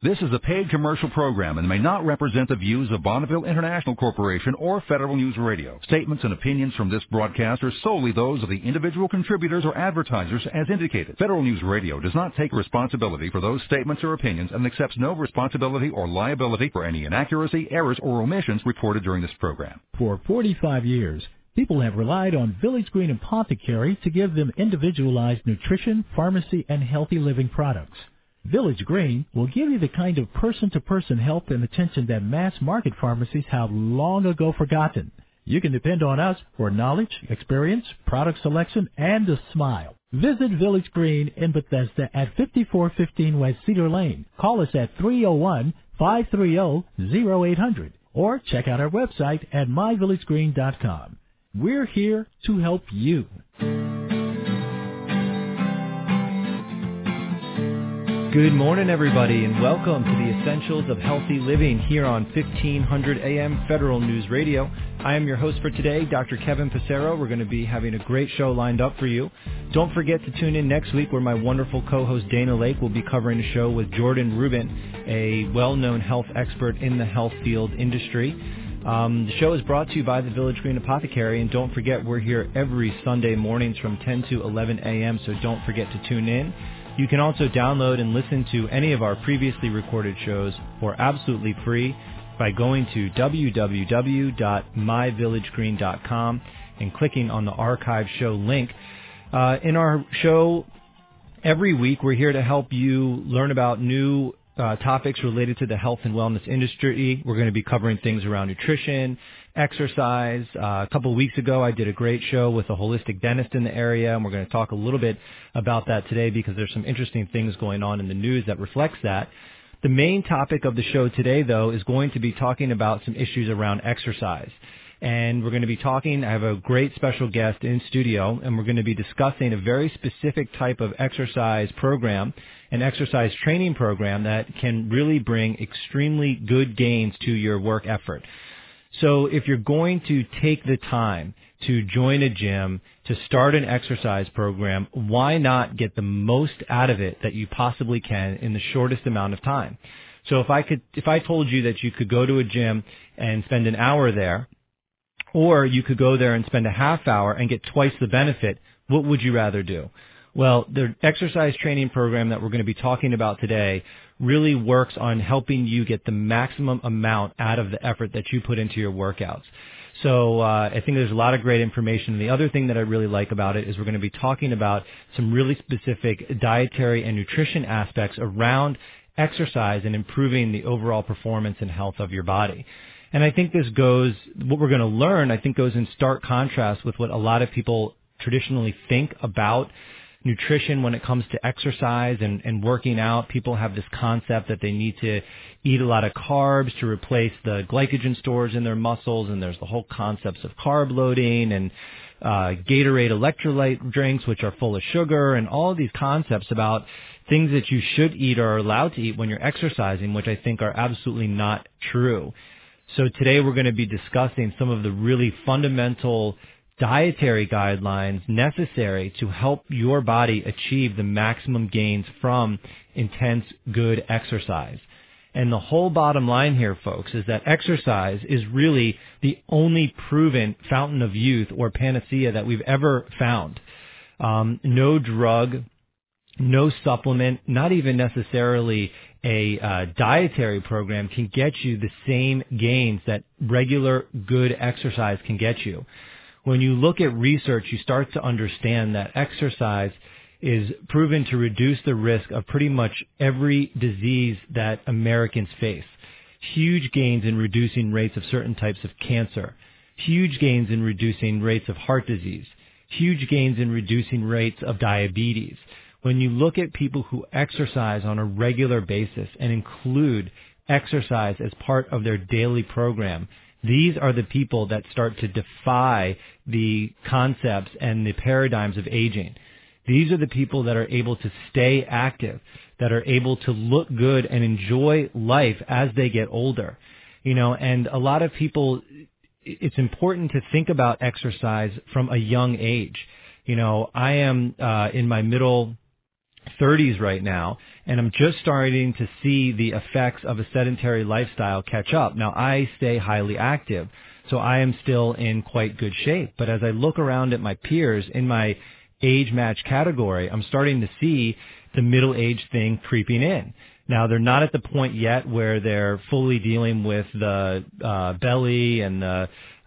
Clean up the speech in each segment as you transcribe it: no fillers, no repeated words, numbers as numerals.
This is a paid commercial program and may not represent the views of Bonneville International Corporation or Federal News Radio. Statements and opinions from this broadcast are solely those of the individual contributors or advertisers as indicated. Federal News Radio does not take responsibility for those statements or opinions and accepts no responsibility or liability for any inaccuracy, errors, or omissions reported during this program. For 45 years, people have relied on Village Green Apothecary to give them individualized nutrition, pharmacy, and healthy living products. Village Green will give you the kind of person-to-person help and attention that mass-market pharmacies have long ago forgotten. You can depend on us for knowledge, experience, product selection, and a smile. Visit Village Green in Bethesda at 5415 West Cedar Lane. Call us at 301-530-0800 or check out our website at myvillagegreen.com. We're here to help you. Good morning, everybody, and welcome to the Essentials of Healthy Living here on 1500 AM Federal News Radio. I am your host for today, Dr. Kevin Passero. We're going to be having a great show lined up for you. Don't forget to tune in next week where my wonderful co-host Dana Lake will be covering a show with Jordan Rubin, a well-known health expert in the health field industry. The show is brought to you by the Village Green Apothecary, and don't forget we're here every Sunday mornings from 10 to 11 a.m., so don't forget to tune in. You can also download and listen to any of our previously recorded shows for absolutely free by going to www.myvillagegreen.com and clicking on the archive show link. In our show, every week we're here to help you learn about new topics related to the health and wellness industry. We're going to be covering things around nutrition, exercise. A couple of weeks ago, I did a great show with a holistic dentist in the area, and we're going to talk a little bit about that today because there's some interesting things going on in the news that reflects that. The main topic of the show today, though, is going to be talking about some issues around exercise. And we're going to be talking, I have a great special guest in studio, and we're going to be discussing a very specific type of exercise program, an exercise training program that can really bring extremely good gains to your work effort. So if you're going to take the time to join a gym, to start an exercise program, why not get the most out of it that you possibly can in the shortest amount of time? So if I told you that you could go to a gym and spend an hour there, or you could go there and spend a half hour and get twice the benefit, what would you rather do? Well, the exercise training program that we're going to be talking about today really works on helping you get the maximum amount out of the effort that you put into your workouts. So I think there's a lot of great information. And the other thing that I really like about it is we're going to be talking about some really specific dietary and nutrition aspects around exercise and improving the overall performance and health of your body. And I think what we're going to learn, I think goes in stark contrast with what a lot of people traditionally think about nutrition when it comes to exercise and working out. People have this concept that they need to eat a lot of carbs to replace the glycogen stores in their muscles, and there's the whole concepts of carb loading and Gatorade electrolyte drinks, which are full of sugar, and all of these concepts about things that you should eat or are allowed to eat when you're exercising, which I think are absolutely not true. So today we're going to be discussing some of the really fundamental dietary guidelines necessary to help your body achieve the maximum gains from intense, good exercise. And the whole bottom line here, folks, is that exercise is really the only proven fountain of youth or panacea that we've ever found. No drug, no supplement, not even necessarily a dietary program can get you the same gains that regular good exercise can get you. When you look at research, you start to understand that exercise is proven to reduce the risk of pretty much every disease that Americans face. Huge gains in reducing rates of certain types of cancer. Huge gains in reducing rates of heart disease. Huge gains in reducing rates of diabetes. When you look at people who exercise on a regular basis and include exercise as part of their daily program, these are the people that start to defy the concepts and the paradigms of aging. These are the people that are able to stay active, that are able to look good and enjoy life as they get older. And a lot of people, it's important to think about exercise from a young age. I am in my middle 30s right now, and I'm just starting to see the effects of a sedentary lifestyle catch up. Now, I stay highly active, so I am still in quite good shape. But as I look around at my peers in my age match category, I'm starting to see the middle age thing creeping in. Now, they're not at the point yet where they're fully dealing with the belly and the,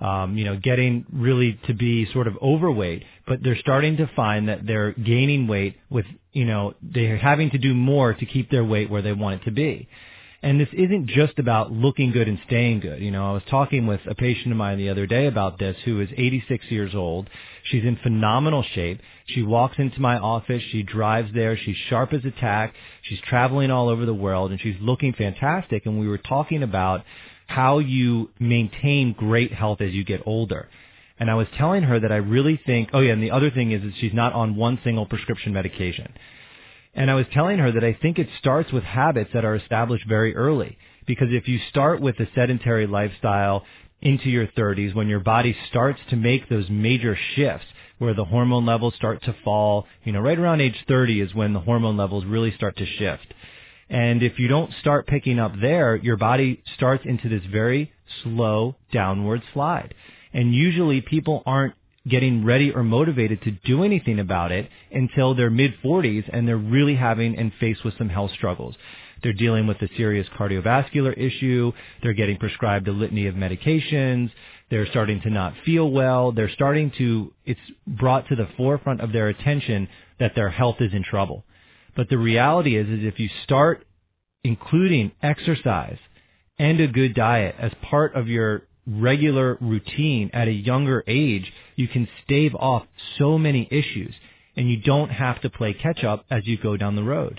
getting really to be sort of overweight, but they're starting to find that they're gaining weight with, they're having to do more to keep their weight where they want it to be. And this isn't just about looking good and staying good. I was talking with a patient of mine the other day about this who is 86 years old. She's in phenomenal shape. She walks into my office. She drives there. She's sharp as a tack. She's traveling all over the world, and she's looking fantastic. And we were talking about how you maintain great health as you get older. And I was telling her that I really think, and the other thing is that she's not on one single prescription medication. And I was telling her that I think it starts with habits that are established very early. Because if you start with a sedentary lifestyle into your 30s, when your body starts to make those major shifts where the hormone levels start to fall, right around age 30 is when the hormone levels really start to shift. And if you don't start picking up there, your body starts into this very slow downward slide. And usually people aren't getting ready or motivated to do anything about it until their mid-40s, and they're really having and faced with some health struggles. They're dealing with a serious cardiovascular issue. They're getting prescribed a litany of medications. They're starting to not feel well. It's brought to the forefront of their attention that their health is in trouble. But the reality is if you start including exercise and a good diet as part of your regular routine at a younger age, you can stave off so many issues, and you don't have to play catch up as you go down the road.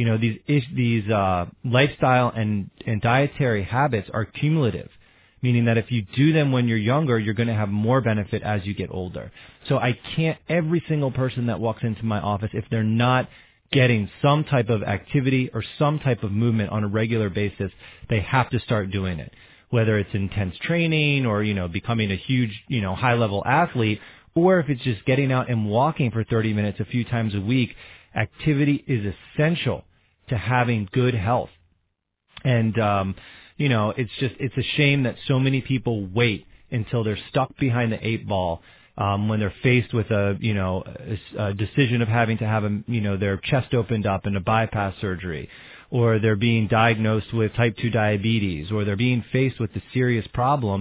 These lifestyle and dietary habits are cumulative, meaning that if you do them when you're younger, you're going to have more benefit as you get older. So every single person that walks into my office, if they're not getting some type of activity or some type of movement on a regular basis, they have to start doing it. Whether it's intense training or, becoming a huge, high-level athlete, or if it's just getting out and walking for 30 minutes a few times a week, activity is essential to having good health. And, it's a shame that so many people wait until they're stuck behind the 8 ball when they're faced with a decision of having to have their chest opened up in a bypass surgery, or they're being diagnosed with type 2 diabetes, or they're being faced with a serious problem.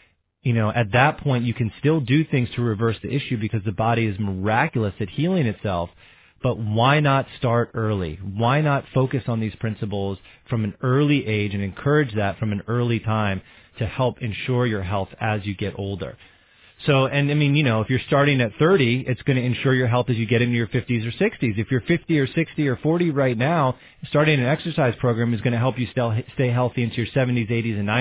At that point, you can still do things to reverse the issue because the body is miraculous at healing itself. But why not start early? Why not focus on these principles from an early age and encourage that from an early time to help ensure your health as you get older? So, if you're starting at 30, it's going to ensure your health as you get into your 50s or 60s. If you're 50 or 60 or 40 right now, starting an exercise program is going to help you stay healthy into your 70s, 80s, and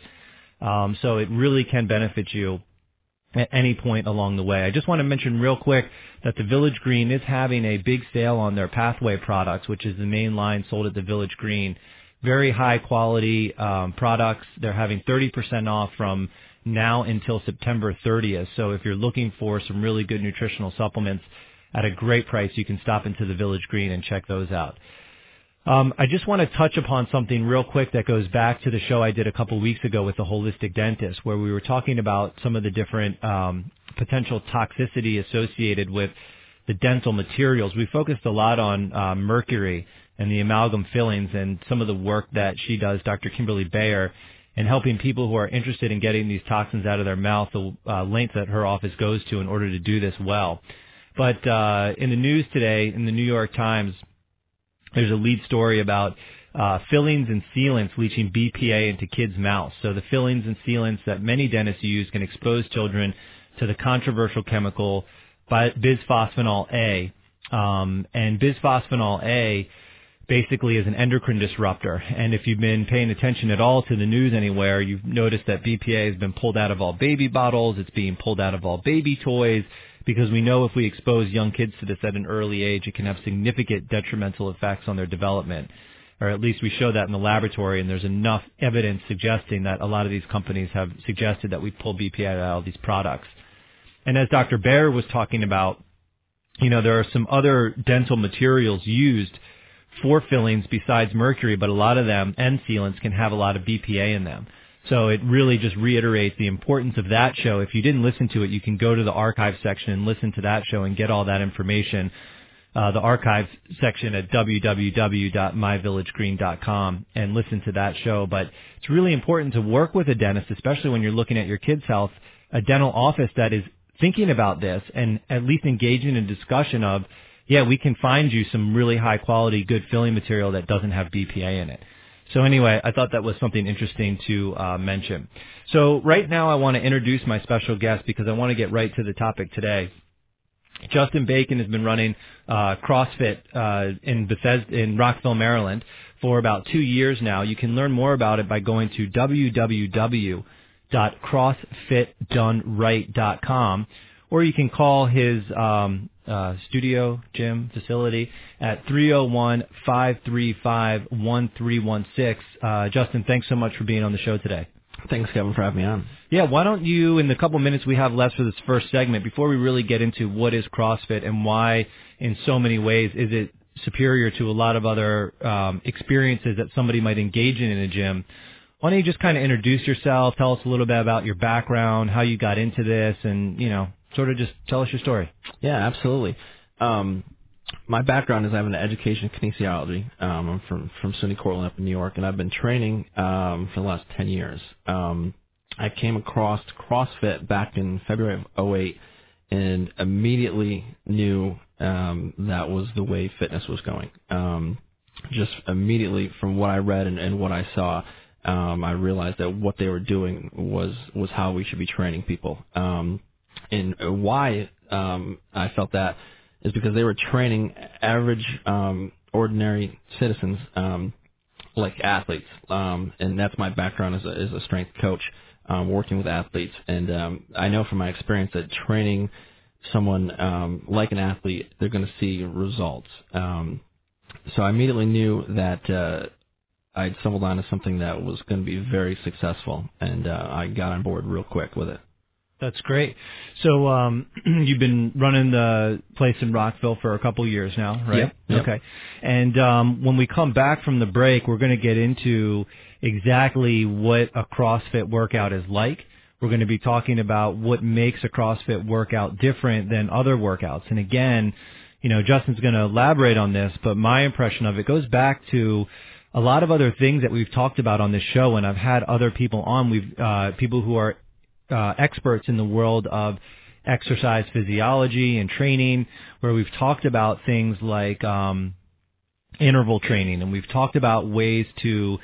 90s. So it really can benefit you at any point along the way. I just want to mention real quick that the Village Green is having a big sale on their Pathway products, which is the main line sold at the Village Green. Very high quality products. They're having 30% off from now until September 30th. So if you're looking for some really good nutritional supplements at a great price, you can stop into the Village Green and check those out. I just want to touch upon something real quick that goes back to the show I did a couple weeks ago with the holistic dentist, where we were talking about some of the different potential toxicity associated with the dental materials. We focused a lot on mercury and the amalgam fillings and some of the work that she does, Dr. Kimberly Bayer, and helping people who are interested in getting these toxins out of their mouth, the length that her office goes to in order to do this well. But in the news today, in the New York Times, there's a lead story about fillings and sealants leaching BPA into kids' mouths. So the fillings and sealants that many dentists use can expose children to the controversial chemical bisphosphenol A. And bisphosphenol A basically is an endocrine disruptor. And if you've been paying attention at all to the news anywhere, you've noticed that BPA has been pulled out of all baby bottles. It's being pulled out of all baby toys, because we know if we expose young kids to this at an early age, it can have significant detrimental effects on their development. Or at least we show that in the laboratory, and there's enough evidence suggesting that a lot of these companies have suggested that we pull BPA out of all these products. And as Dr. Bayer was talking about, there are some other dental materials used for fillings besides mercury, but a lot of them and sealants can have a lot of BPA in them. So it really just reiterates the importance of that show. If you didn't listen to it, you can go to the archive section and listen to that show and get all that information. The archive section at www.myvillagegreen.com and listen to that show. But it's really important to work with a dentist, especially when you're looking at your kid's health, a dental office that is thinking about this and at least engaging in a discussion of, we can find you some really high quality, good filling material that doesn't have BPA in it. So anyway, I thought that was something interesting to mention. So right now I want to introduce my special guest because I want to get right to the topic today. Justin Bacon has been running CrossFit in Rockville, Maryland for about 2 years now. You can learn more about it by going to www.crossfitdoneright.com, or you can call his studio gym facility at 301-535-1316. Justin, thanks so much for being on the show today. Thanks, Kevin, for having me on. Yeah, why don't you, in the couple minutes we have left for this first segment, before we really get into what is CrossFit and why, in so many ways, is it superior to a lot of other experiences that somebody might engage in a gym, why don't you just kind of introduce yourself, tell us a little bit about your background, how you got into this, and, sort of just tell us your story. Yeah, absolutely. My background is I have an education in kinesiology. I'm from SUNY Cortland up in New York, and I've been training for the last 10 years. I came across CrossFit back in February of 2008 and immediately knew that was the way fitness was going. Just immediately from what I read and what I saw, I realized that what they were doing was how we should be training people. And why I felt that is because they were training average, ordinary citizens like athletes. And that's my background as a strength coach, working with athletes. And I know from my experience that training someone like an athlete, they're going to see results. So I immediately knew that I'd stumbled onto something that was going to be very successful, and I got on board real quick with it. That's great. So you've been running the place in Rockville for a couple years now, right? Yep. Okay. And when we come back from the break, we're going to get into exactly what a CrossFit workout is like. We're going to be talking about what makes a CrossFit workout different than other workouts. And again, Justin's going to elaborate on this, but my impression of it goes back to a lot of other things that we've talked about on this show, and I've had other people on. People who are experts in the world of exercise physiology and training, where we've talked about things like interval training, and we've talked about ways to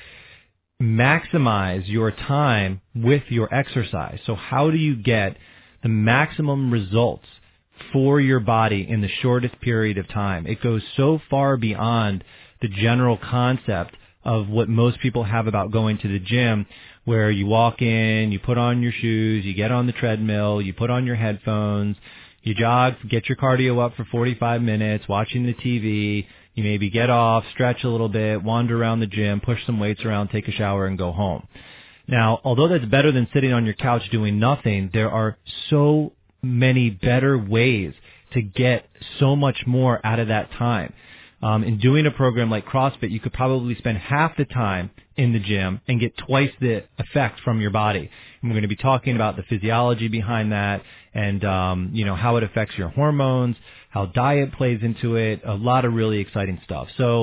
maximize your time with your exercise. So how do you get the maximum results for your body in the shortest period of time? It goes so far beyond the general concept of what most people have about going to the gym, where you walk in, you put on your shoes, you get on the treadmill, you put on your headphones, you jog, get your cardio up for 45 minutes, watching the TV, you maybe get off, stretch a little bit, wander around the gym, push some weights around, take a shower, and go home. Now, although that's better than sitting on your couch doing nothing, there are so many better ways to get so much more out of that time. In doing a program like CrossFit, you could probably spend half the time in the gym and get twice the effect from your body. And we're going to be talking about the physiology behind that and, how it affects your hormones, how diet plays into it, a lot of really exciting stuff. So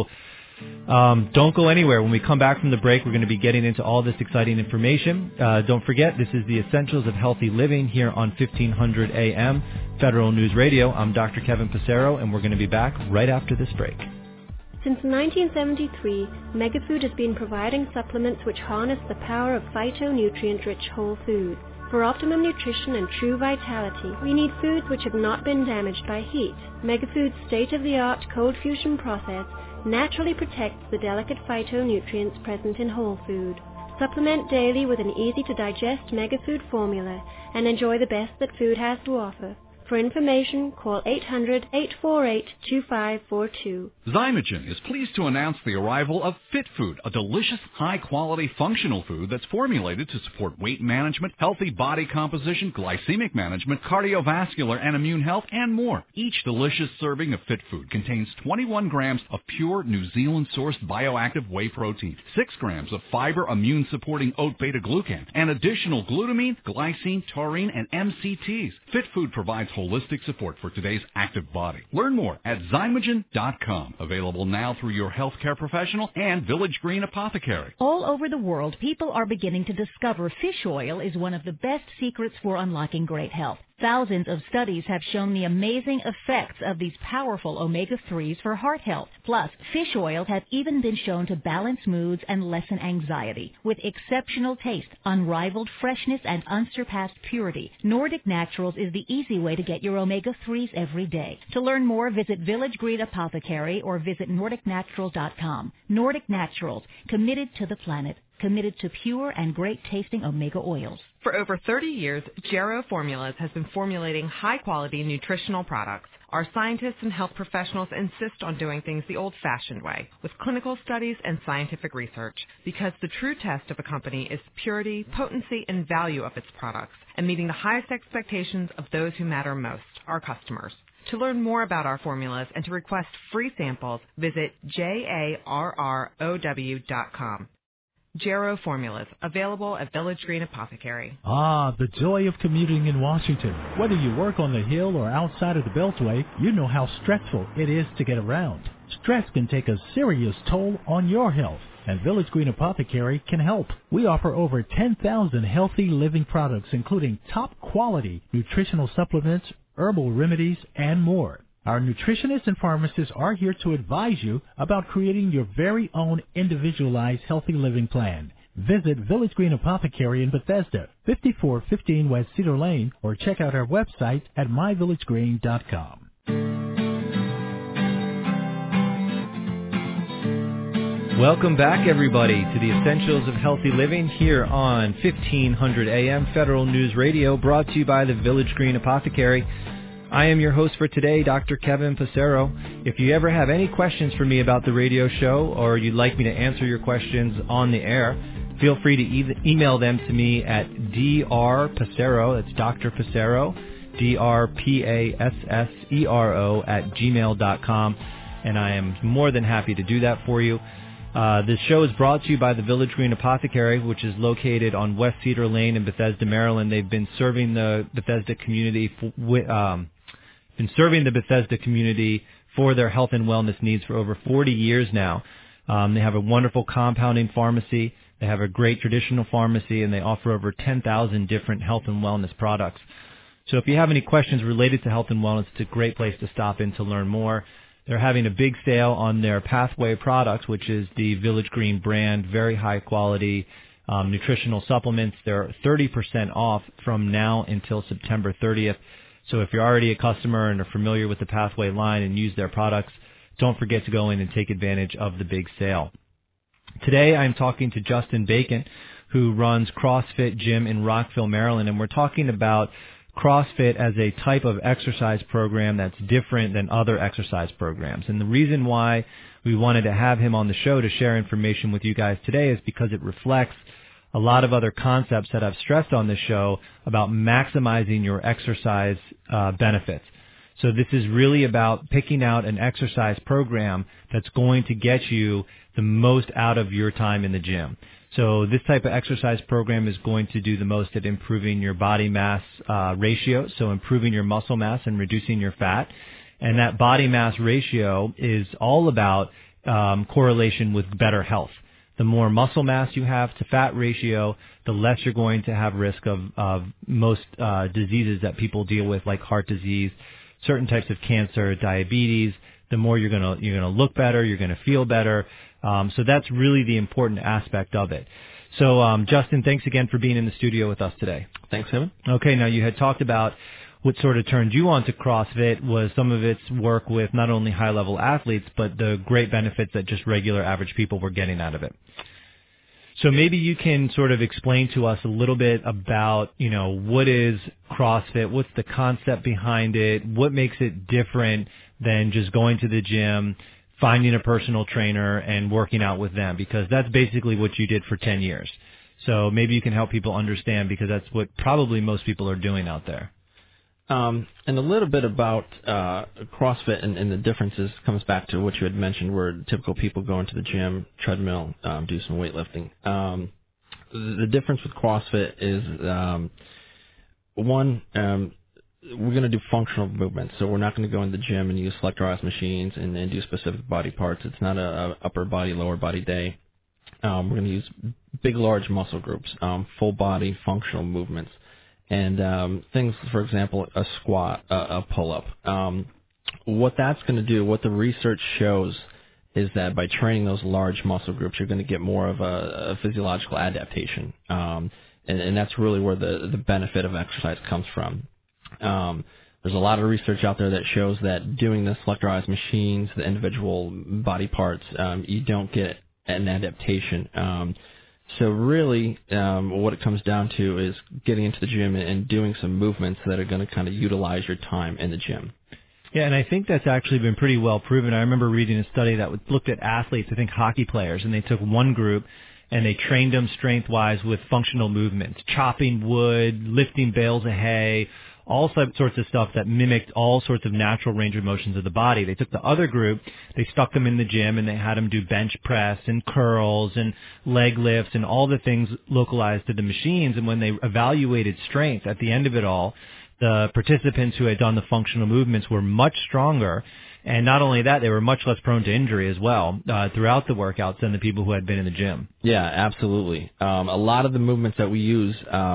don't go anywhere. When we come back from the break, we're going to be getting into all this exciting information. Don't forget, this is the Essentials of Healthy Living here on 1500 AM Federal News Radio. I'm Dr. Kevin Passero, and we're going to be back right after this break. Since 1973, Megafood has been providing supplements which harness the power of phytonutrient-rich whole foods. For optimum nutrition and true vitality, we need foods which have not been damaged by heat. Megafood's state-of-the-art cold fusion process naturally protects the delicate phytonutrients present in whole food. Supplement daily with an easy-to-digest Megafood formula and enjoy the best that food has to offer. For information, call 800-848-2542. Zymogen is pleased to announce the arrival of Fit Food, a delicious, high-quality, functional food that's formulated to support weight management, healthy body composition, glycemic management, cardiovascular and immune health, and more. Each delicious serving of Fit Food contains 21 grams of pure New Zealand-sourced bioactive whey protein, 6 grams of fiber immune-supporting oat beta-glucan, and additional glutamine, glycine, taurine, and MCTs. Fit Food provides holistic support for today's active body. Learn more at Zymogen.com. Available now through your healthcare professional and Village Green Apothecary. All over the world, people are beginning to discover fish oil is one of the best secrets for unlocking great health. Thousands of studies have shown the amazing effects of these powerful omega-3s for heart health. Plus, fish oil have even been shown to balance moods and lessen anxiety. With exceptional taste, unrivaled freshness, and unsurpassed purity, Nordic Naturals is the easy way to get your omega-3s every day. To learn more, visit Village Green Apothecary or visit NordicNaturals.com. Nordic Naturals, committed to the planet, committed to pure and great-tasting omega oils. For over 30 years, Jarrow Formulas has been formulating high-quality nutritional products. Our scientists and health professionals insist on doing things the old-fashioned way, with clinical studies and scientific research, because the true test of a company is purity, potency, and value of its products, and meeting the highest expectations of those who matter most, our customers. To learn more about our formulas and to request free samples, visit JARROW.com. Jarrow Formulas, available at Village Green Apothecary. Ah, the joy of commuting in Washington. Whether you work on the Hill or outside of the Beltway, you know how stressful it is to get around. Stress can take a serious toll on your health, and Village Green Apothecary can help. We offer over 10,000 healthy living products, including top-quality nutritional supplements, herbal remedies, and more. Our nutritionists and pharmacists are here to advise you about creating your very own individualized healthy living plan. Visit Village Green Apothecary in Bethesda, 5415 West Cedar Lane, or check out our website at myvillagegreen.com. Welcome back, everybody, to the Essentials of Healthy Living here on 1500 AM Federal News Radio, brought to you by the Village Green Apothecary. I am your host for today, Dr. Kevin Passero. If you ever have any questions for me about the radio show, or you'd like me to answer your questions on the air, feel free to email them to me at drpassero, that's Dr. Passero, DRPASSERO @gmail.com, and I am more than happy to do that for you. This show is brought to you by the Village Green Apothecary, which is located on West Cedar Lane in Bethesda, Maryland. They've been serving the Bethesda community for their health and wellness needs for over 40 years now. They have a wonderful compounding pharmacy. They have a great traditional pharmacy, and they offer over 10,000 different health and wellness products. So if you have any questions related to health and wellness, it's a great place to stop in to learn more. They're having a big sale on their Pathway products, which is the Village Green brand, very high quality nutritional supplements. They're 30% off from now until September 30th. So if you're already a customer and are familiar with the Pathway line and use their products, don't forget to go in and take advantage of the big sale. Today I'm talking to Justin Bacon, who runs CrossFit Gym in Rockville, Maryland, and we're talking about CrossFit as a type of exercise program that's different than other exercise programs. And the reason why we wanted to have him on the show to share information with you guys today is because it reflects a lot of other concepts that I've stressed on this show about maximizing your exercise benefits. So this is really about picking out an exercise program that's going to get you the most out of your time in the gym. So this type of exercise program is going to do the most at improving your body mass ratio, so improving your muscle mass and reducing your fat. And that body mass ratio is all about correlation with better health. The more muscle mass you have to fat ratio, the less you're going to have risk of most diseases that people deal with, like heart disease, certain types of cancer, diabetes. The more you're gonna look better, you're gonna feel better. So that's really the important aspect of it. So Justin, thanks again for being in the studio with us today. Thanks, Kevin. Okay, now you had talked about what sort of turned you on to CrossFit was some of its work with not only high-level athletes, but the great benefits that just regular average people were getting out of it. So maybe you can sort of explain to us a little bit about, what is CrossFit, what's the concept behind it, what makes it different than just going to the gym, finding a personal trainer, and working out with them, because that's basically what you did for 10 years. So maybe you can help people understand, because that's what probably most people are doing out there. And a little bit about CrossFit and the differences comes back to what you had mentioned, where typical people go into the gym, treadmill, do some weightlifting. The difference with CrossFit is, one, we're going to do functional movements. So we're not going to go in the gym and use selectorized machines and do specific body parts. It's not a upper body, lower body day. We're going to use big, large muscle groups, full body functional movements. And things, for example, a squat, a pull-up. What that's going to do, what the research shows, is that by training those large muscle groups, you're going to get more of a physiological adaptation. And that's really where the benefit of exercise comes from. There's a lot of research out there that shows that doing the selectorized machines, the individual body parts, you don't get an adaptation. So really, what it comes down to is getting into the gym and doing some movements that are going to kind of utilize your time in the gym. Yeah, and I think that's actually been pretty well proven. I remember reading a study that looked at athletes, I think hockey players, and they took one group and they trained them strength-wise with functional movements, chopping wood, lifting bales of hay, all sorts of stuff that mimicked all sorts of natural range of motions of the body. They took the other group, they stuck them in the gym, and they had them do bench press and curls and leg lifts and all the things localized to the machines. And when they evaluated strength at the end of it all, the participants who had done the functional movements were much stronger. And not only that, they were much less prone to injury as well throughout the workouts than the people who had been in the gym. Yeah, absolutely. A lot of the movements that we use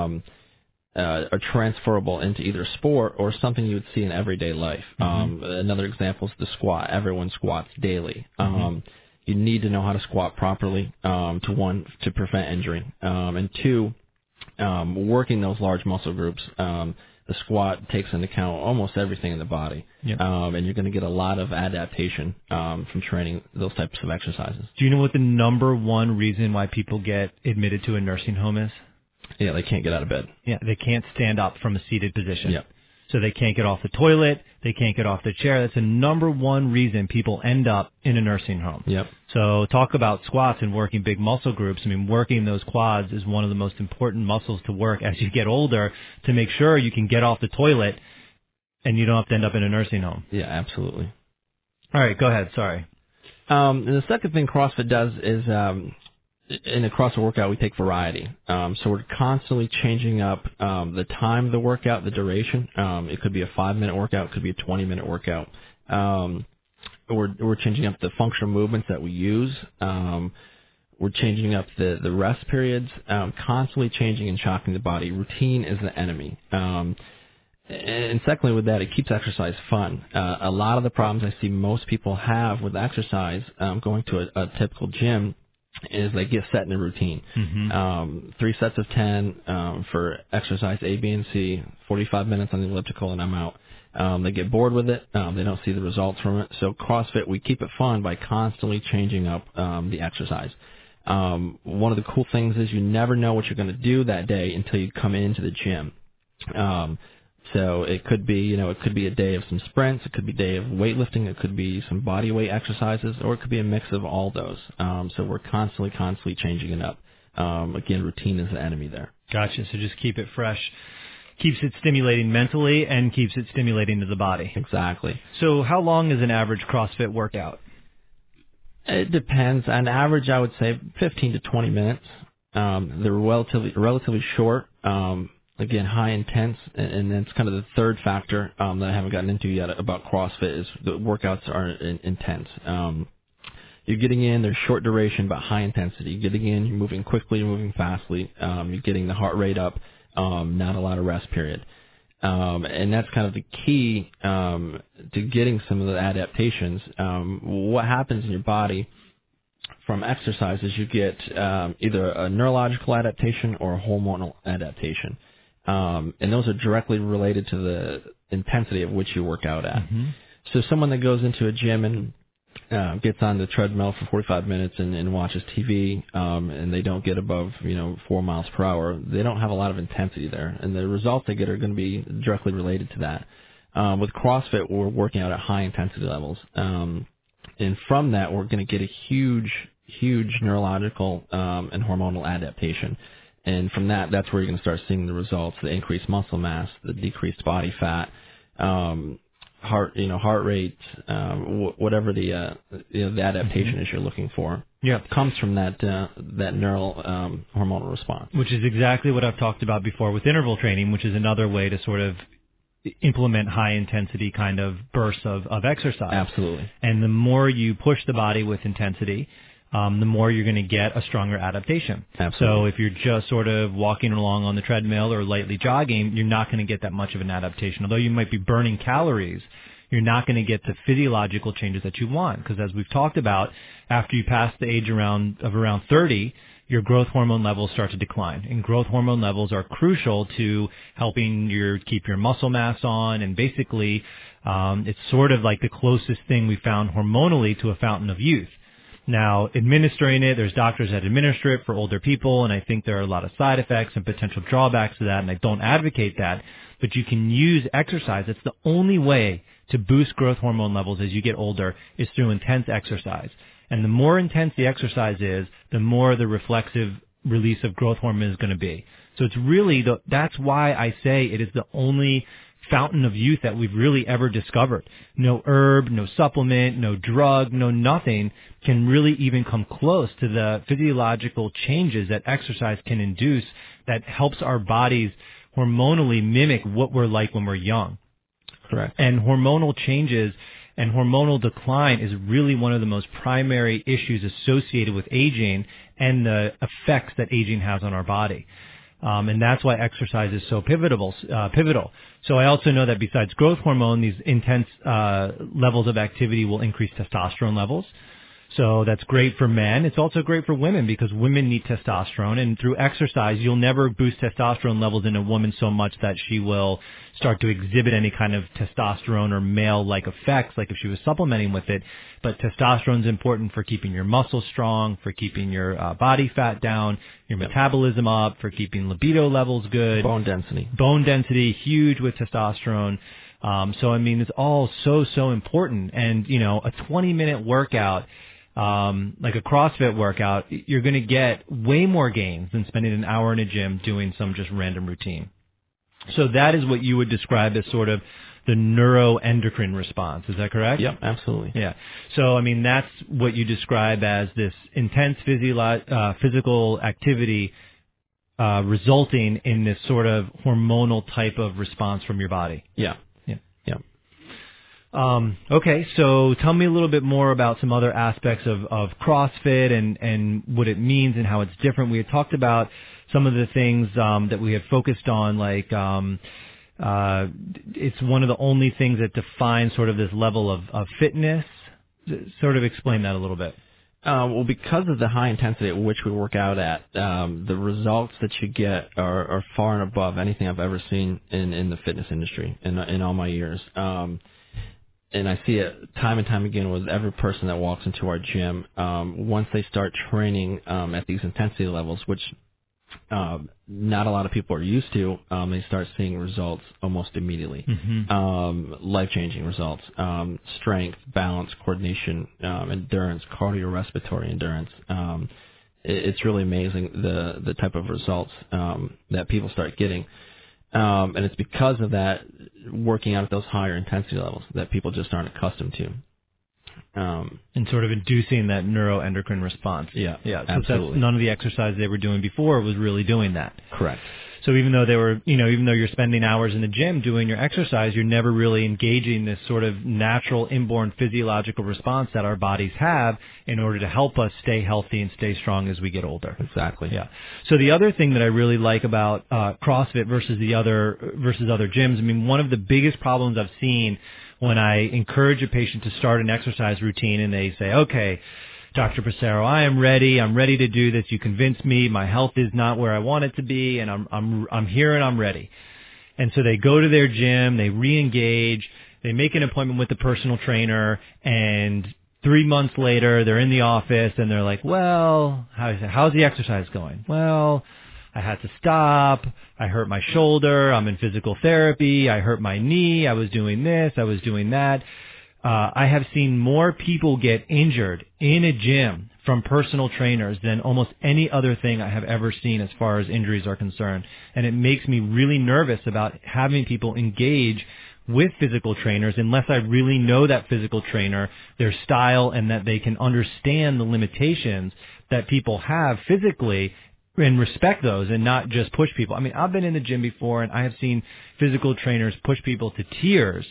are transferable into either sport or something you would see in everyday life. Another example is the squat. Everyone squats daily. You need to know how to squat properly, to prevent injury, and two, working those large muscle groups. The squat takes into account almost everything in the body, and you're going to get a lot of adaptation from training those types of exercises. Do you know what the number one reason why people get admitted to a nursing home is? Yeah, they can't get out of bed. Yeah, they can't stand up from a seated position. Yep. So they can't get off the toilet, they can't get off the chair. That's the number one reason people end up in a nursing home. Yep. So talk about squats and working big muscle groups. I mean, working those quads is one of the most important muscles to work as you get older to make sure you can get off the toilet and you don't have to end up in a nursing home. Yeah, absolutely. All right, go ahead. Sorry. And the second thing CrossFit does is in a CrossFit workout, we take variety. So we're constantly changing up the time of the workout, the duration. It could be a 5-minute workout, it could be a 20-minute workout. We're changing up the functional movements that we use. We're changing up the rest periods, constantly changing and shocking the body. Routine is the enemy. And secondly, with that, it keeps exercise fun. A lot of the problems I see most people have with exercise, going to a typical gym, is they get set in a routine. 3 sets of 10 for exercise A, B, and C, 45 minutes on the elliptical, and I'm out. They get bored with it. They don't see the results from it. So CrossFit, we keep it fun by constantly changing up the exercise. One of the cool things is you never know what you're going to do that day until you come into the gym. So it could be, it could be a day of some sprints, it could be a day of weightlifting, it could be some body weight exercises, or it could be a mix of all those. So we're constantly changing it up. Again, routine is the enemy there. Gotcha. So just keep it fresh. Keeps it stimulating mentally and keeps it stimulating to the body. Exactly. So how long is an average CrossFit workout? It depends. On average, I would say 15 to 20 minutes. They're relatively short. Again, high intense, and that's kind of the third factor that I haven't gotten into yet about CrossFit is the workouts are intense. You're getting in, they're short duration but high intensity. You're getting in, you're moving quickly, you're moving fastly. You're getting the heart rate up, not a lot of rest period. And that's kind of the key to getting some of the adaptations. What happens in your body from exercise is you get either a neurological adaptation or a hormonal adaptation. And those are directly related to the intensity of which you work out at. So someone that goes into a gym and gets on the treadmill for 45 minutes and watches TV, and they don't get above 4 miles per hour, they don't have a lot of intensity there, and the results they get are going to be directly related to that. With CrossFit, we're working out at high intensity levels, and from that, we're going to get a huge neurological and hormonal adaptation. And from that's where you're going to start seeing the results: the increased muscle mass, the decreased body fat, heart rate, whatever the adaptation is you're looking for. Yeah, comes from that neural hormonal response. Which is exactly what I've talked about before with interval training, which is another way to sort of implement high intensity kind of bursts of exercise. Absolutely. And the more you push the body with intensity, the more you're going to get a stronger adaptation. Absolutely. So if you're just sort of walking along on the treadmill or lightly jogging, you're not going to get that much of an adaptation. Although you might be burning calories, you're not going to get the physiological changes that you want. Because as we've talked about, after you pass the age around 30, your growth hormone levels start to decline. And growth hormone levels are crucial to helping keep your muscle mass on. And basically, it's sort of like the closest thing we found hormonally to a fountain of youth. Now, administering it, there's doctors that administer it for older people, and I think there are a lot of side effects and potential drawbacks to that, and I don't advocate that. But you can use exercise. It's the only way to boost growth hormone levels as you get older is through intense exercise. And the more intense the exercise is, the more the reflexive release of growth hormone is going to be. So it's really, that's why I say it is the only fountain of youth that we've really ever discovered. No herb, no supplement, no drug, no nothing can really even come close to the physiological changes that exercise can induce that helps our bodies hormonally mimic what we're like when we're young. Correct. And hormonal changes and hormonal decline is really one of the most primary issues associated with aging and the effects that aging has on our body. And that's why exercise is so pivotal. So I also know that besides growth hormone, these intense levels of activity will increase testosterone levels. So that's great for men. It's also great for women because women need testosterone. And through exercise, you'll never boost testosterone levels in a woman so much that she will start to exhibit any kind of testosterone or male-like effects like if she was supplementing with it. But testosterone is important for keeping your muscles strong, for keeping your body fat down, your metabolism up, for keeping libido levels good. Bone density. Bone density, huge with testosterone. So, I mean, it's all so important. And, a 20-minute workout, like a CrossFit workout, you're going to get way more gains than spending an hour in a gym doing some just random routine. So that is what you would describe as sort of the neuroendocrine response. Is that correct? Yep, absolutely. Yeah. So, I mean, that's what you describe as this intense physical activity resulting in this sort of hormonal type of response from your body. Yeah. Okay, so tell me a little bit more about some other aspects of CrossFit and what it means and how it's different. We had talked about some of the things that we had focused on, like it's one of the only things that defines sort of this level of fitness. Sort of explain that a little bit. Well, because of the high intensity at which we work out at, the results that you get are far and above anything I've ever seen in the fitness industry in all my years. And I see it time and time again with every person that walks into our gym. Once they start training at these intensity levels, which not a lot of people are used to, they start seeing results almost immediately. Mm-hmm. Life-changing results. Strength, balance, coordination, endurance, cardiorespiratory endurance. It's really amazing the type of results that people start getting. And it's because of that, working out at those higher intensity levels that people just aren't accustomed to. And sort of inducing that neuroendocrine response. Yeah, absolutely. None of the exercise they were doing before was really doing that. Correct. So even though even though you're spending hours in the gym doing your exercise, you're never really engaging this sort of natural inborn physiological response that our bodies have in order to help us stay healthy and stay strong as we get older. Exactly. Yeah. So the other thing that I really like about CrossFit versus other gyms, I mean, one of the biggest problems I've seen when I encourage a patient to start an exercise routine and they say, okay, Dr. Passero, I am ready. I'm ready to do this. You convinced me. My health is not where I want it to be, and I'm here and I'm ready. And so they go to their gym, they re-engage, they make an appointment with the personal trainer, and 3 months later, they're in the office and they're like, well, how's the exercise going? Well, I had to stop. I hurt my shoulder. I'm in physical therapy. I hurt my knee. I was doing this. I was doing that. I have seen more people get injured in a gym from personal trainers than almost any other thing I have ever seen as far as injuries are concerned. And it makes me really nervous about having people engage with physical trainers unless I really know that physical trainer, their style, and that they can understand the limitations that people have physically and respect those and not just push people. I mean, I've been in the gym before and I have seen physical trainers push people to tears.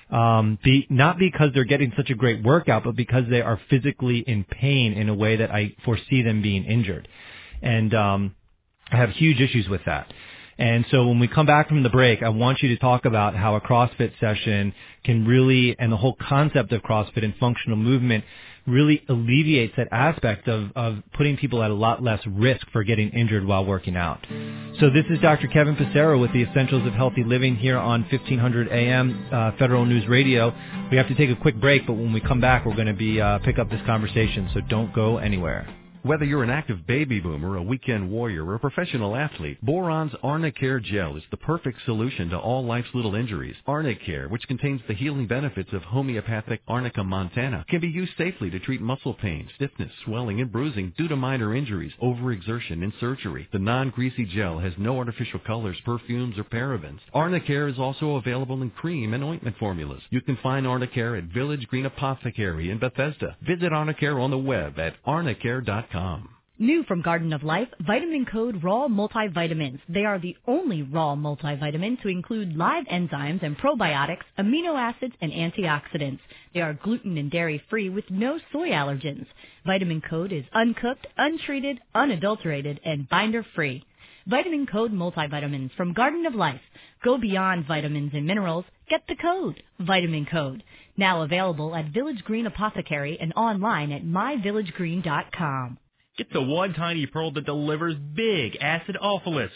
Not because they're getting such a great workout, but because they are physically in pain in a way that I foresee them being injured. And I have huge issues with that. And so when we come back from the break, I want you to talk about how a CrossFit session can really, and the whole concept of CrossFit and functional movement really alleviates that aspect of putting people at a lot less risk for getting injured while working out. So this is Dr. Kevin Passero with the Essentials of Healthy Living here on 1500 AM Federal News Radio. We have to take a quick break, but when we come back, we're going to be pick up this conversation, so don't go anywhere. Whether you're an active baby boomer, a weekend warrior, or a professional athlete, Boron's Arnicare Gel is the perfect solution to all life's little injuries. Arnicare, which contains the healing benefits of homeopathic Arnica montana, can be used safely to treat muscle pain, stiffness, swelling, and bruising due to minor injuries, overexertion, and surgery. The non-greasy gel has no artificial colors, perfumes, or parabens. Arnicare is also available in cream and ointment formulas. You can find Arnicare at Village Green Apothecary in Bethesda. Visit Arnicare on the web at arnicare.com. New from Garden of Life, Vitamin Code Raw Multivitamins. They are the only raw multivitamin to include live enzymes and probiotics, amino acids, and antioxidants. They are gluten and dairy-free with no soy allergens. Vitamin Code is uncooked, untreated, unadulterated, and binder-free. Vitamin Code Multivitamins from Garden of Life. Go beyond vitamins and minerals. Get the code, Vitamin Code. Now available at Village Green Apothecary and online at myvillagegreen.com. Get the one tiny pearl that delivers big acidophilus,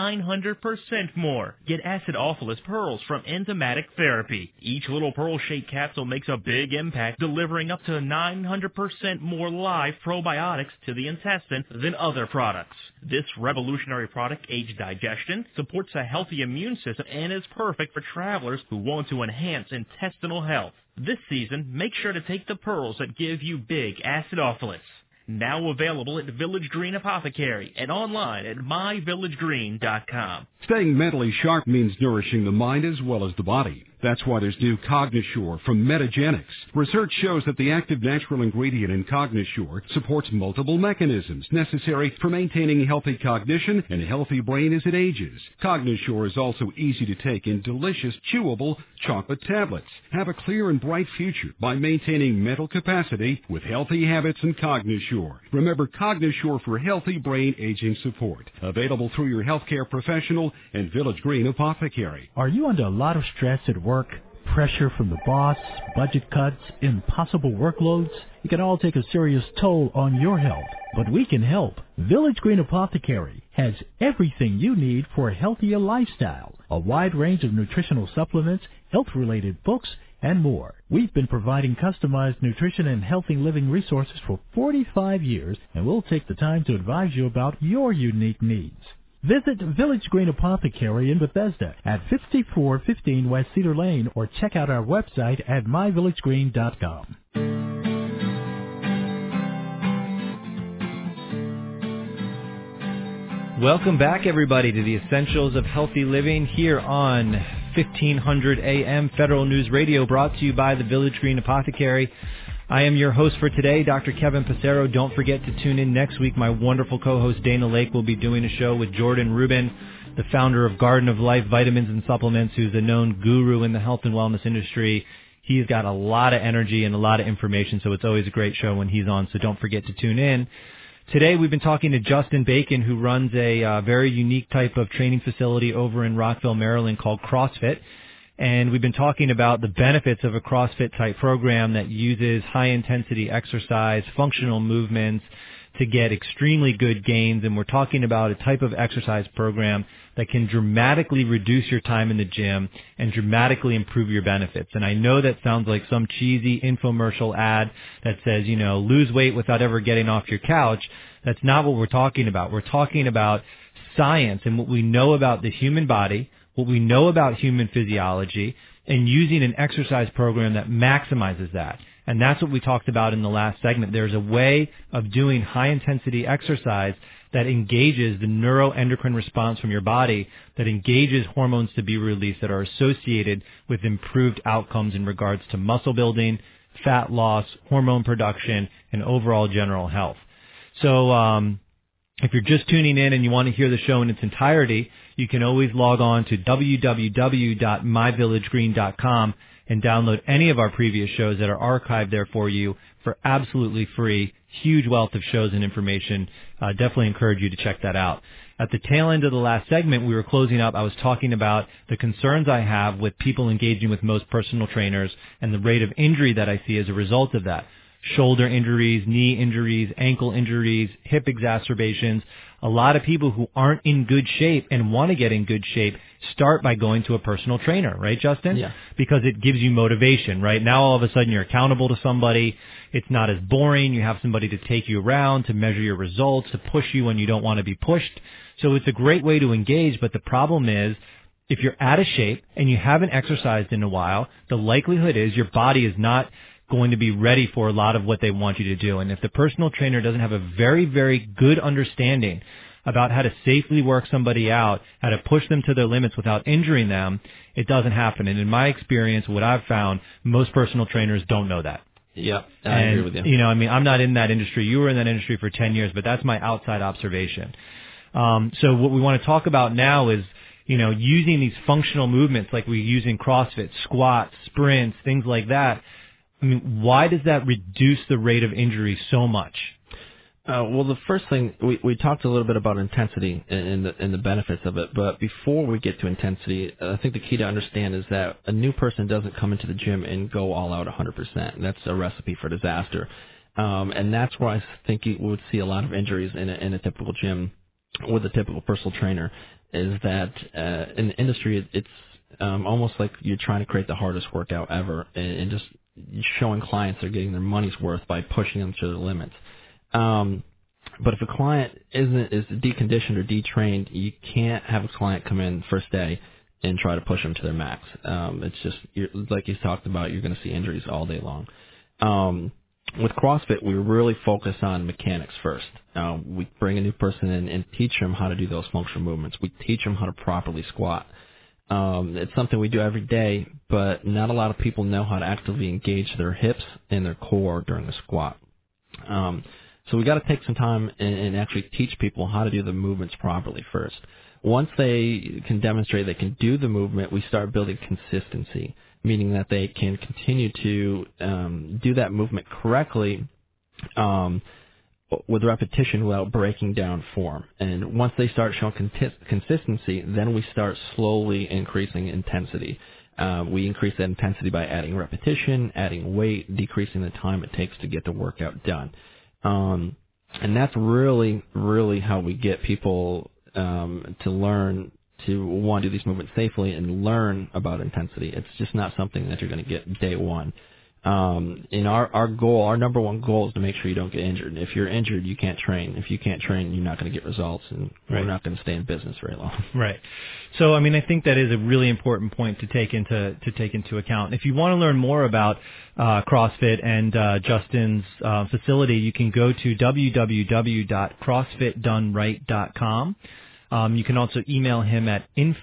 900% more. Get acidophilus pearls from Enzymatic Therapy. Each little pearl-shaped capsule makes a big impact, delivering up to 900% more live probiotics to the intestine than other products. This revolutionary product aids digestion, supports a healthy immune system, and is perfect for travelers who want to enhance intestinal health. This season, make sure to take the pearls that give you big acidophilus. Now available at Village Green Apothecary and online at myvillagegreen.com. Staying mentally sharp means nourishing the mind as well as the body. That's why there's new Cognisure from Metagenics. Research shows that the active natural ingredient in Cognisure supports multiple mechanisms necessary for maintaining healthy cognition and a healthy brain as it ages. Cognisure is also easy to take in delicious, chewable chocolate tablets. Have a clear and bright future by maintaining mental capacity with healthy habits and Cognisure. Remember, Cognisure for healthy brain aging support. Available through your healthcare professional and Village Green Apothecary. Are you under a lot of stress at work? Pressure from the boss, budget cuts, impossible workloads? It can all take a serious toll on your health, but we can help. Village Green Apothecary has everything you need for a healthier lifestyle, a wide range of nutritional supplements, health-related books, and more. We've been providing customized nutrition and healthy living resources for 45 years, and we'll take the time to advise you about your unique needs. Visit Village Green Apothecary in Bethesda at 5415 West Cedar Lane or check out our website at myvillagegreen.com. Welcome back, everybody, to the Essentials of Healthy Living here on 1500 AM Federal News Radio, brought to you by the Village Green Apothecary. I am your host for today, Dr. Kevin Passero. Don't forget to tune in next week. My wonderful co-host Dana Lake will be doing a show with Jordan Rubin, the founder of Garden of Life Vitamins and Supplements, who's a known guru in the health and wellness industry. He's got a lot of energy and a lot of information, so it's always a great show when he's on, so don't forget to tune in. Today we've been talking to Justin Bacon, who runs a very unique type of training facility over in Rockville, Maryland called CrossFit. And we've been talking about the benefits of a CrossFit type program that uses high intensity exercise, functional movements, to get extremely good gains, and we're talking about a type of exercise program that can dramatically reduce your time in the gym and dramatically improve your benefits. And I know that sounds like some cheesy infomercial ad that says, lose weight without ever getting off your couch. That's not what we're talking about. We're talking about science and what we know about the human body, what we know about human physiology, and using an exercise program that maximizes that. And that's what we talked about in the last segment. There's a way of doing high-intensity exercise that engages the neuroendocrine response from your body, that engages hormones to be released that are associated with improved outcomes in regards to muscle building, fat loss, hormone production, and overall general health. So if you're just tuning in and you want to hear the show in its entirety, you can always log on to www.myvillagegreen.com and download any of our previous shows that are archived there for you for absolutely free. Huge wealth of shows and information. Definitely encourage you to check that out. At the tail end of the last segment, we were closing up. I was talking about the concerns I have with people engaging with most personal trainers and the rate of injury that I see as a result of that. Shoulder injuries, knee injuries, ankle injuries, hip exacerbations. A lot of people who aren't in good shape and want to get in good shape start by going to a personal trainer, right, Justin? Yeah. Because it gives you motivation, right? Now all of a sudden you're accountable to somebody. It's not as boring. You have somebody to take you around, to measure your results, to push you when you don't want to be pushed. So it's a great way to engage, but the problem is if you're out of shape and you haven't exercised in a while, the likelihood is your body is not going to be ready for a lot of what they want you to do. And if the personal trainer doesn't have a very, very good understanding about how to safely work somebody out, how to push them to their limits without injuring them, it doesn't happen. And in my experience, what I've found, most personal trainers don't know that. Yeah, I agree with you. I'm not in that industry. You were in that industry for 10 years, but that's my outside observation. So what we want to talk about now is, using these functional movements like we use in CrossFit, squats, sprints, things like that. I mean, why does that reduce the rate of injury so much? Well, the first thing, we talked a little bit about intensity and the benefits of it, but before we get to intensity, I think the key to understand is that a new person doesn't come into the gym and go all out 100%. That's a recipe for disaster. And that's where I think you would see a lot of injuries in a typical gym with a typical personal trainer, is that in the industry, it's almost like you're trying to create the hardest workout ever and just showing clients they're getting their money's worth by pushing them to their limits. But if a client is deconditioned or detrained, you can't have a client come in first day and try to push them to their max. It's just, like you talked about, you're going to see injuries all day long. With CrossFit, we really focus on mechanics first. We bring a new person in and teach them how to do those functional movements. We teach them how to properly squat. It's something we do every day, but not a lot of people know how to actively engage their hips and their core during the squat. So we got to take some time and actually teach people how to do the movements properly first. Once they can demonstrate they can do the movement, we start building consistency, meaning that they can continue to do that movement correctly with repetition without breaking down form. And once they start showing consistency, then we start slowly increasing intensity. We increase that intensity by adding repetition, adding weight, decreasing the time it takes to get the workout done. And that's really, really how we get people to learn to want to do these movements safely and learn about intensity. It's just not something that you're going to get day one. And our number one goal is to make sure you don't get injured. If you're injured, you can't train. If you can't train, you're not going to get results, and we're not going to stay in business very long. Right. So, I mean, I think that is a really important point to take into account. If you want to learn more about CrossFit and Justin's facility, you can go to www.crossfitdoneright.com. You can also email him at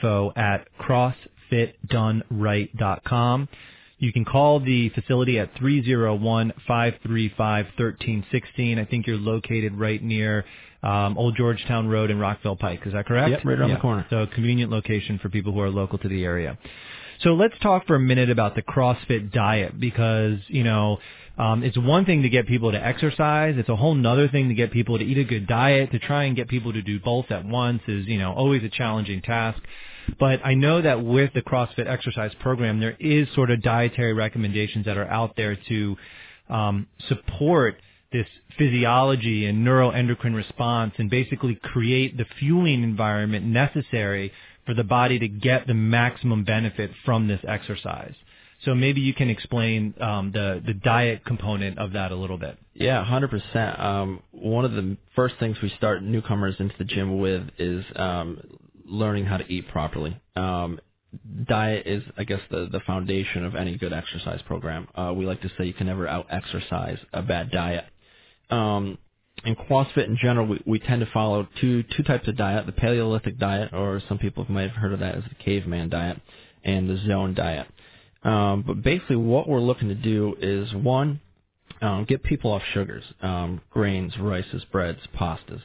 info@crossfitdoneright.com. You can call the facility at 301-535-1316. I think you're located right near Old Georgetown Road and Rockville Pike. Is that correct? Yep, right around the corner. So a convenient location for people who are local to the area. So let's talk for a minute about the CrossFit diet, because, it's one thing to get people to exercise. It's a whole nother thing to get people to eat a good diet. To try and get people to do both at once is, always a challenging task. But I know that with the CrossFit exercise program, there is sort of dietary recommendations that are out there to support this physiology and neuroendocrine response and basically create the fueling environment necessary for the body to get the maximum benefit from this exercise. So maybe you can explain the diet component of that a little bit. Yeah, 100%. One of the first things we start newcomers into the gym with is learning how to eat properly. Diet is, I guess, the foundation of any good exercise program. We like to say you can never out-exercise a bad diet. In CrossFit in general, we tend to follow two types of diet, the Paleolithic diet, or some people might have heard of that as the caveman diet, and the zone diet. But basically what we're looking to do is, one, get people off sugars, grains, rices, breads, pastas,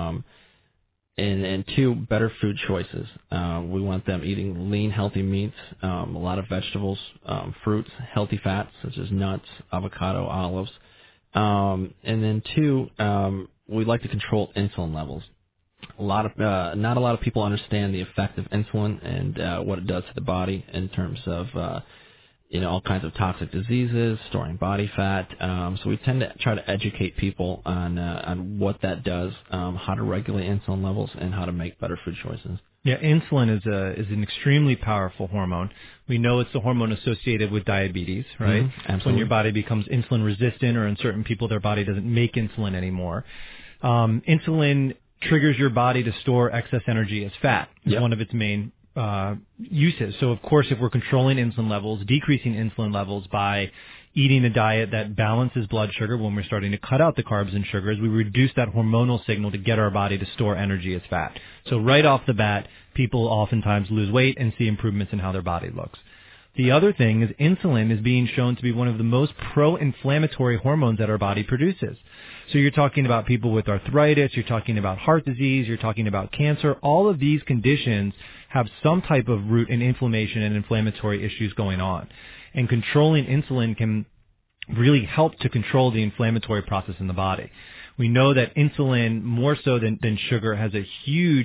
and two, better food choices. We want them eating lean, healthy meats, a lot of vegetables, fruits, healthy fats such as nuts, avocado, olives. And then two, we like to control insulin levels. Not a lot of people understand the effect of insulin and what it does to the body in terms of all kinds of toxic diseases, storing body fat. So we tend to try to educate people on what that does, how to regulate insulin levels, and how to make better food choices. Yeah, insulin is an extremely powerful hormone. We know it's the hormone associated with diabetes, right? Absolutely. When your body becomes insulin resistant, or in certain people their body doesn't make insulin anymore. Insulin triggers your body to store excess energy as fat. Is one of its main uses. So of course, if we're controlling insulin levels, decreasing insulin levels by eating a diet that balances blood sugar, when we're starting to cut out the carbs and sugars, we reduce that hormonal signal to get our body to store energy as fat. So right off the bat, people oftentimes lose weight and see improvements in how their body looks. The other thing is insulin is being shown to be one of the most pro-inflammatory hormones that our body produces. So you're talking about people with arthritis, you're talking about heart disease, you're talking about cancer. All of these conditions have some type of root in inflammation and inflammatory issues going on. And controlling insulin can really help to control the inflammatory process in the body. We know that insulin, more so than sugar, has a huge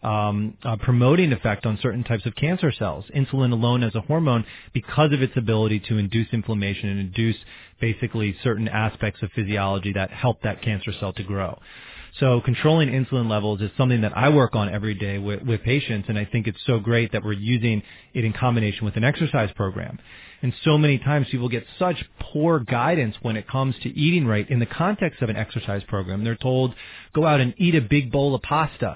promoting effect on certain types of cancer cells. Insulin alone as a hormone, because of its ability to induce inflammation and induce basically certain aspects of physiology that help that cancer cell to grow. So controlling insulin levels is something that I work on every day with patients, and I think it's so great that we're using it in combination with an exercise program. And so many times people get such poor guidance when it comes to eating right in the context of an exercise program. They're told, go out and eat a big bowl of pasta.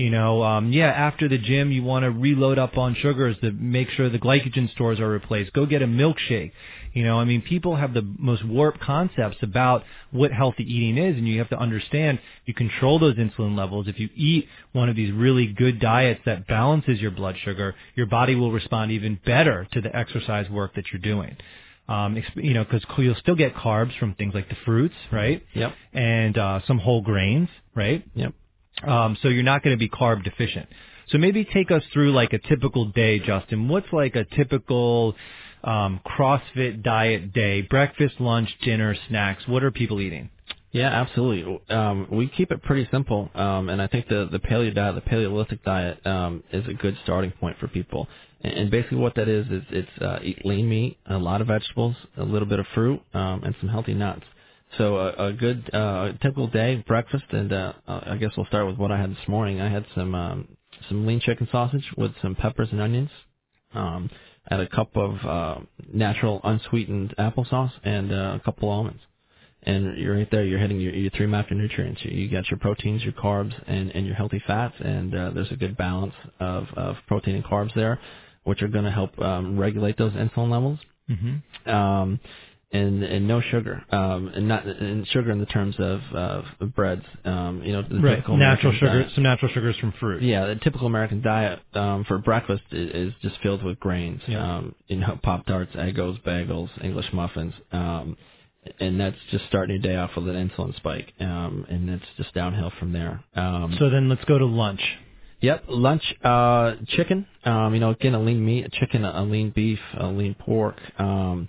After the gym, you want to reload up on sugars to make sure the glycogen stores are replaced. Go get a milkshake. People have the most warped concepts about what healthy eating is, and you have to understand you control those insulin levels. If you eat one of these really good diets that balances your blood sugar, your body will respond even better to the exercise work that you're doing. Because you'll still get carbs from things like the fruits, right? Yep. And some whole grains, right? Yep. So you're not going to be carb deficient. So maybe take us through like a typical day, Justin. What's like a typical CrossFit diet day? Breakfast, lunch, dinner, snacks. What are people eating? Yeah, absolutely. We keep it pretty simple, and I think the paleo diet, the Paleolithic diet, is a good starting point for people. And basically what that is it's eat lean meat, a lot of vegetables, a little bit of fruit, and some healthy nuts. So a good typical day, breakfast, and I guess we'll start with what I had this morning. I had some lean chicken sausage with some peppers and onions. I had a cup of natural unsweetened applesauce and a couple almonds. And you're right there, you're hitting your three macronutrients. You got your proteins, your carbs, and your healthy fats, and there's a good balance of protein and carbs there, which are going to help regulate those insulin levels. Mm-hmm. And no sugar, and sugar in the terms of breads. Right. Natural sugar, diet. Some natural sugars from fruit. Yeah, the typical American diet for breakfast is just filled with grains. Yeah. Pop-Tarts, Eggos, bagels, English muffins. And that's just starting your day off with an insulin spike, and it's just downhill from there. So then let's go to lunch. Yep, lunch, chicken, again, a lean meat, a chicken, a lean beef, a lean pork. Some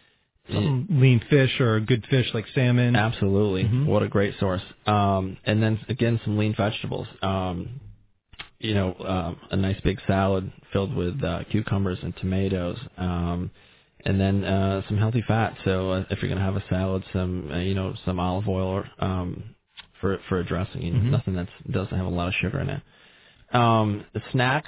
lean fish or good fish like salmon. Absolutely. Mm-hmm. What a great source. And then, again, some lean vegetables. A nice big salad filled with cucumbers and tomatoes. And then some healthy fat. So if you're going to have a salad, some olive oil for a dressing. Nothing that doesn't have a lot of sugar in it. The snacks,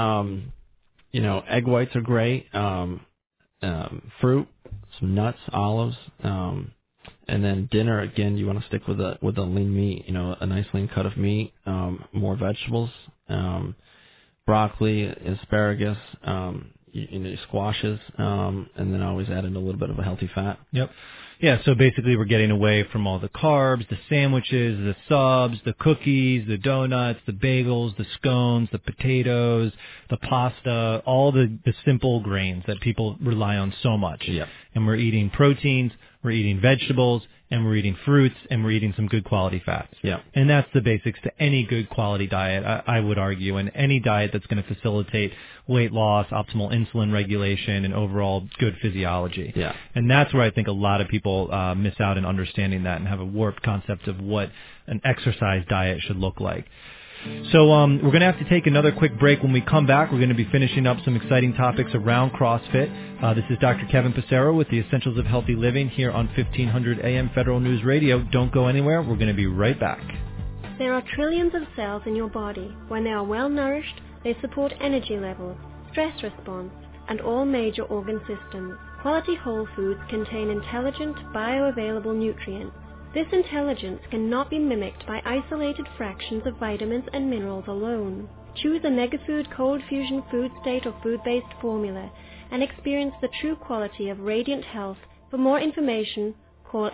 egg whites are great. Fruit, some nuts, olives. And then dinner, again, you want to stick with a lean meat. A nice lean cut of meat. More vegetables. Broccoli, asparagus. Squashes, and then always add in a little bit of a healthy fat. Yep. Yeah, so basically we're getting away from all the carbs, the sandwiches, the subs, the cookies, the donuts, the bagels, the scones, the potatoes, the pasta, all the simple grains that people rely on so much. Yep. And we're eating proteins, we're eating vegetables, and we're eating fruits, and we're eating some good quality fats. Yeah. And that's the basics to any good quality diet, I would argue, and any diet that's going to facilitate weight loss, optimal insulin regulation, and overall good physiology. Yeah. And that's where I think a lot of people miss out in understanding that and have a warped concept of what an exercise diet should look like. So we're going to have to take another quick break. When we come back, we're going to be finishing up some exciting topics around CrossFit. This is Dr. Kevin Passero with the Essentials of Healthy Living here on 1500 AM Federal News Radio. Don't go anywhere. We're going to be right back. There are trillions of cells in your body. When they are well nourished, they support energy levels, stress response, and all major organ systems. Quality whole foods contain intelligent, bioavailable nutrients. This intelligence cannot be mimicked by isolated fractions of vitamins and minerals alone. Choose a MegaFood Cold Fusion Food State or food-based formula and experience the true quality of radiant health. For more information, call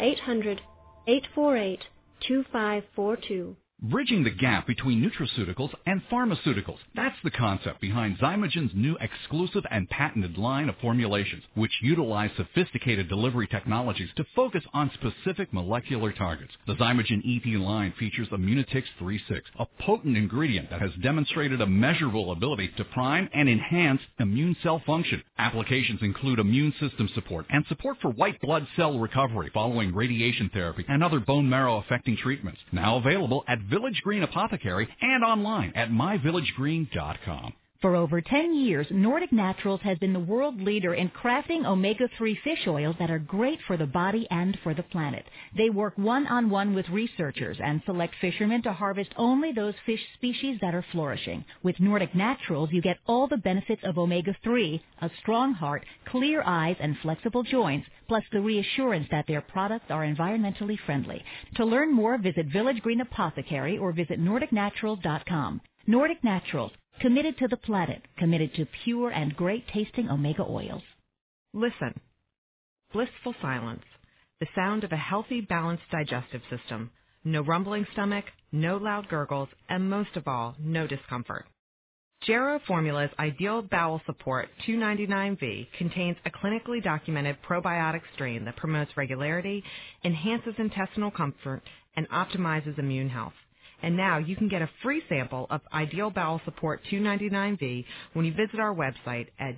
800-848-2542. Bridging the gap between nutraceuticals and pharmaceuticals. That's the concept behind Zymogen's new exclusive and patented line of formulations, which utilize sophisticated delivery technologies to focus on specific molecular targets. The Zymogen EP line features Immunotix 3.6, a potent ingredient that has demonstrated a measurable ability to prime and enhance immune cell function. Applications include immune system support and support for white blood cell recovery following radiation therapy and other bone marrow affecting treatments. Now available at Village Green Apothecary and online at myvillagegreen.com. For over 10 years, Nordic Naturals has been the world leader in crafting omega-3 fish oils that are great for the body and for the planet. They work one-on-one with researchers and select fishermen to harvest only those fish species that are flourishing. With Nordic Naturals, you get all the benefits of omega-3, a strong heart, clear eyes, and flexible joints, plus the reassurance that their products are environmentally friendly. To learn more, visit Village Green Apothecary or visit NordicNaturals.com. Nordic Naturals. Committed to the planet, committed to pure and great-tasting omega oils. Listen. Blissful silence. The sound of a healthy, balanced digestive system. No rumbling stomach, no loud gurgles, and most of all, no discomfort. Jarrow Formula's Ideal Bowel Support 299V contains a clinically documented probiotic strain that promotes regularity, enhances intestinal comfort, and optimizes immune health. And now you can get a free sample of Ideal Bowel Support 299V when you visit our website at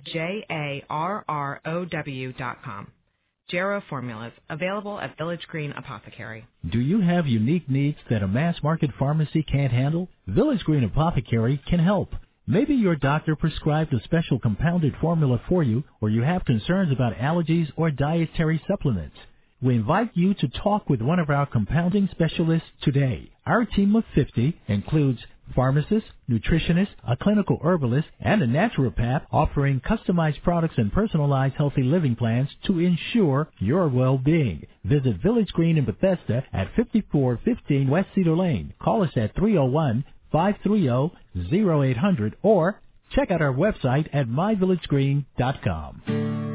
jarrow.com. Jarrow Formulas, available at Village Green Apothecary. Do you have unique needs that a mass market pharmacy can't handle? Village Green Apothecary can help. Maybe your doctor prescribed a special compounded formula for you, or you have concerns about allergies or dietary supplements. We invite you to talk with one of our compounding specialists today. Our team of 50 includes pharmacists, nutritionists, a clinical herbalist, and a naturopath offering customized products and personalized healthy living plans to ensure your well-being. Visit Village Green in Bethesda at 5415 West Cedar Lane. Call us at 301-530-0800 or check out our website at myvillagegreen.com.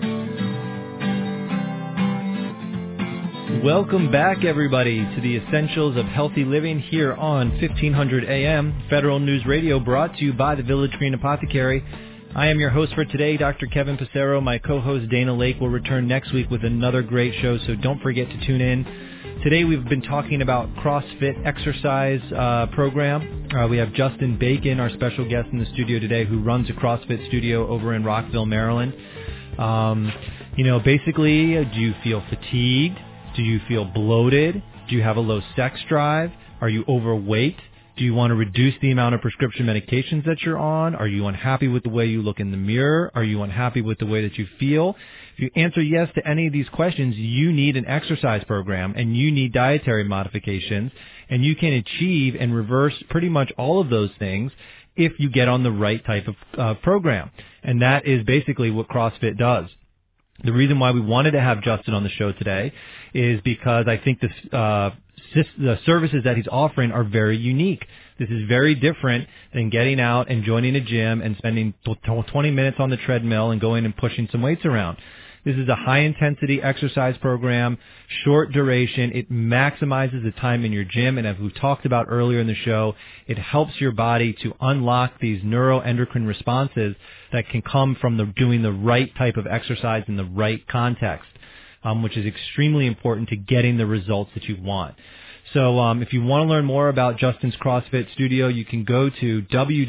Welcome back, everybody, to the Essentials of Healthy Living here on 1500 AM Federal News Radio, brought to you by the Village Green Apothecary. I am your host for today, Dr. Kevin Passero. My co-host Dana Lake will return next week with another great show, so don't forget to tune in. Today we've been talking about CrossFit exercise program. We have Justin Bacon, our special guest in the studio today, who runs a CrossFit studio over in Rockville, Maryland. Basically, do you feel fatigued? Do you feel bloated? Do you have a low sex drive? Are you overweight? Do you want to reduce the amount of prescription medications that you're on? Are you unhappy with the way you look in the mirror? Are you unhappy with the way that you feel? If you answer yes to any of these questions, you need an exercise program and you need dietary modifications, and you can achieve and reverse pretty much all of those things if you get on the right type of program. And that is basically what CrossFit does. The reason why we wanted to have Justin on the show today is because I think the services that he's offering are very unique. This is very different than getting out and joining a gym and spending 20 minutes on the treadmill and going and pushing some weights around. This is a high-intensity exercise program, short duration. It maximizes the time in your gym, and as we talked about earlier in the show, it helps your body to unlock these neuroendocrine responses that can come from doing the right type of exercise in the right context, which is extremely important to getting the results that you want. So if you want to learn more about Justin's CrossFit Studio, you can go to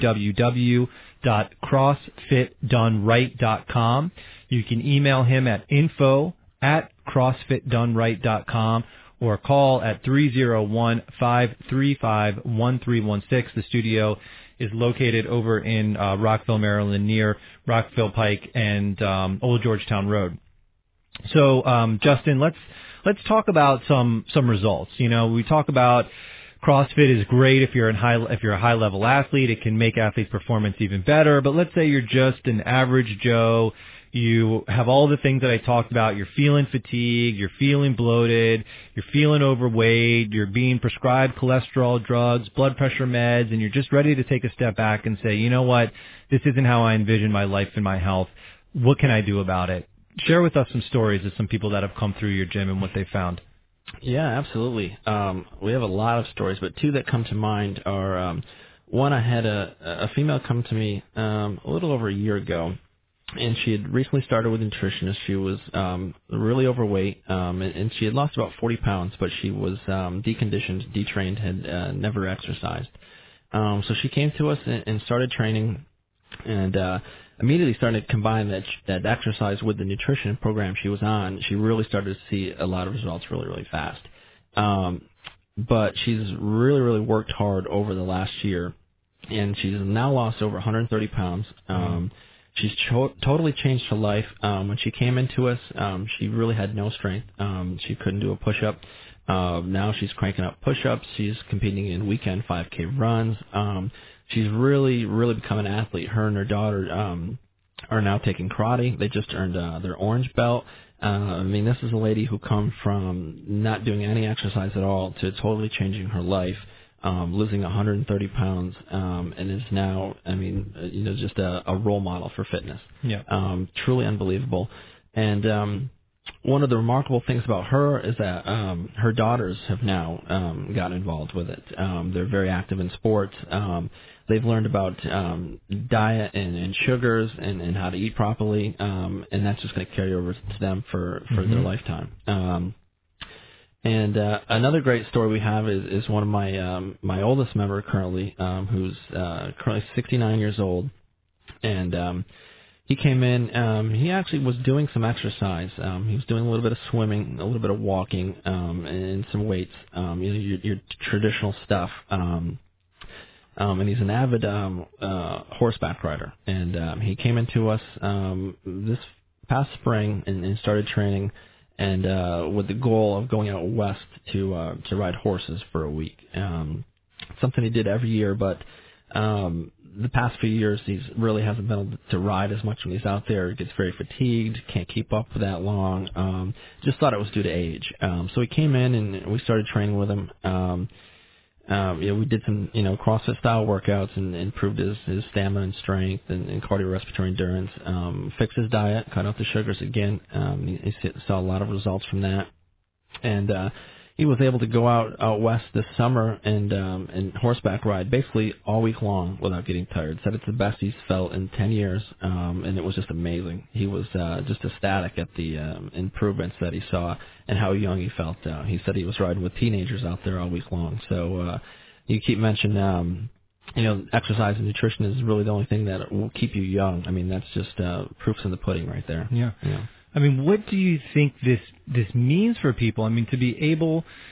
www.crossfitdoneright.com. You can email him at info@crossfitdoneright.com or call at 301-535-1316. The studio is located over in Rockville, Maryland, near Rockville Pike and Old Georgetown Road. So, Justin, let's talk about some results. You know, we talk about CrossFit is great if you're a high level athlete. It can make athletes' performance even better. But let's say you're just an average Joe. You have all the things that I talked about. You're feeling fatigued. You're feeling bloated. You're feeling overweight. You're being prescribed cholesterol drugs, blood pressure meds, and you're just ready to take a step back and say, you know what, this isn't how I envision my life and my health. What can I do about it? Share with us some stories of some people that have come through your gym and what they found. Yeah, absolutely. We have a lot of stories, but two that come to mind are, one, I had a female come to me a little over a year ago, and she had recently started with a nutritionist. She was really overweight, and she had lost about 40 pounds, but she was deconditioned, detrained, had never exercised. So she came to us and started training, and immediately started to combine that exercise with the nutrition program she was on. She really started to see a lot of results really, really fast. But she's really, really worked hard over the last year, and she's now lost over 130 pounds. She's totally changed her life. When she came into us, she really had no strength. She couldn't do a push-up. Now she's cranking up push-ups. She's competing in weekend 5K runs. She's really, really become an athlete. Her and her daughter are now taking karate. They just earned their orange belt. I mean, this is a lady who come from not doing any exercise at all to totally changing her life, losing 130 pounds, and is now, I mean, just a role model for fitness. Yeah. Truly unbelievable. And one of the remarkable things about her is that her daughters have now gotten involved with it. They're very active in sports. They've learned about diet and sugars and how to eat properly, and that's just going to carry over to them for their lifetime. And another great story we have is one of my oldest member currently, who's currently 69 years old, and he came in. He actually was doing some exercise. He was doing a little bit of swimming, a little bit of walking, and some weights. Your traditional stuff. And he's an avid horseback rider. And he came into us this past spring and started training, and with the goal of going out west to ride horses for a week. Something he did every year, but the past few years he really hasn't been able to ride as much when he's out there. He gets very fatigued, can't keep up for that long. Just thought it was due to age. So he came in and we started training with him. We did some, CrossFit style workouts and improved his stamina and strength and cardiorespiratory endurance. Fixed his diet, cut out the sugars again. He saw a lot of results from that. And he was able to go out west this summer and horseback ride basically all week long without getting tired. Said it's the best he's felt in 10 years, and it was just amazing. He was just ecstatic at the improvements that he saw and how young he felt. He said he was riding with teenagers out there all week long. So you keep mentioning, exercise and nutrition is really the only thing that will keep you young. I mean, that's just proofs in the pudding right there. Yeah. I mean, what do you think this means for people? I mean, to be able